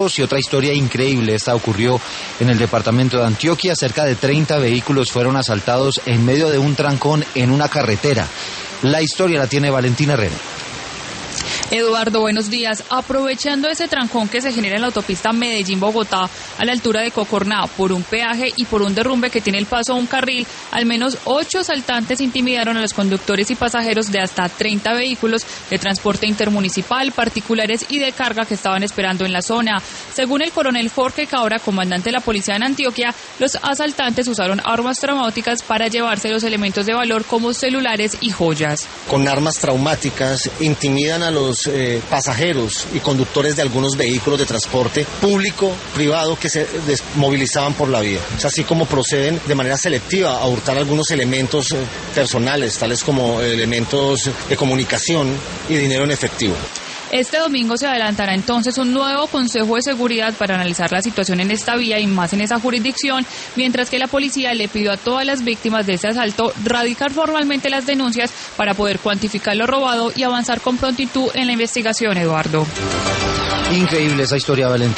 Y otra historia increíble, esta ocurrió en el departamento de Antioquia. Cerca de 30 vehículos fueron asaltados en medio de un trancón en una carretera. La historia la tiene Valentina Herrera. Eduardo, buenos días. Aprovechando ese trancón que se genera en la autopista Medellín-Bogotá a la altura de Cocorná por un peaje y por un derrumbe que tiene el paso a un carril, al menos 8 asaltantes intimidaron a los conductores y pasajeros de hasta 30 vehículos de transporte intermunicipal, particulares y de carga que estaban esperando en la zona. Según el coronel Jorge Cabra, comandante de la policía en Antioquia, los asaltantes usaron armas traumáticas para llevarse los elementos de valor como celulares y joyas. Con armas traumáticas intimidan a los pasajeros y conductores de algunos vehículos de transporte público, privado, que se desmovilizaban por la vía. Es así como proceden de manera selectiva a hurtar algunos elementos personales, tales como elementos de comunicación y dinero en efectivo. Este domingo se adelantará entonces un nuevo Consejo de Seguridad para analizar la situación en esta vía y más en esa jurisdicción, mientras que la policía le pidió a todas las víctimas de este asalto radicar formalmente las denuncias para poder cuantificar lo robado y avanzar con prontitud en la investigación, Eduardo. Increíble esa historia, Valentina.